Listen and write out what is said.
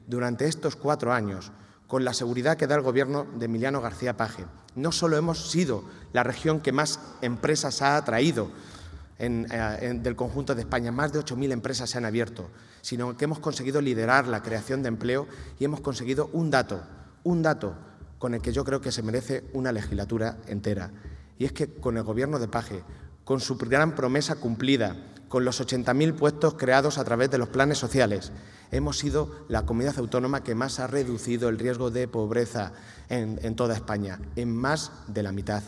durante estos 4 años, con la seguridad que da el Gobierno de Emiliano García Paje, no solo hemos sido la región que más empresas ha atraído del conjunto de España, más de 8.000 empresas se han abierto, sino que hemos conseguido liderar la creación de empleo y hemos conseguido un dato con el que yo creo que se merece una legislatura entera. Y es que con el Gobierno de Paje, con su gran promesa cumplida, con los 80.000 puestos creados a través de los planes sociales, hemos sido la comunidad autónoma que más ha reducido el riesgo de pobreza en toda España, en más de la mitad.